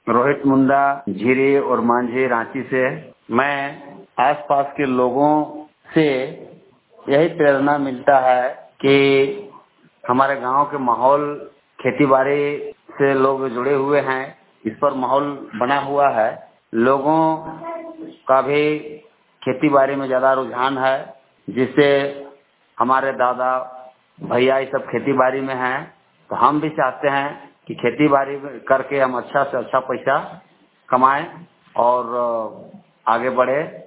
रोहित मुंडा, झिरी और मांझी, रांची से। मैं आसपास के लोगों से यही प्रेरणा मिलता है कि हमारे गांव के माहौल खेती बाड़ी से लोग जुड़े हुए हैं, इस पर माहौल बना हुआ है। लोगों का भी खेती बाड़ी में ज़्यादा रुझान है, जिससे हमारे दादा भैया ये सब खेती बाड़ी में हैं, तो हम भी चाहते हैं कि खेती बाड़ी करके हम अच्छा से अच्छा पैसा कमाएं और आगे बढ़े।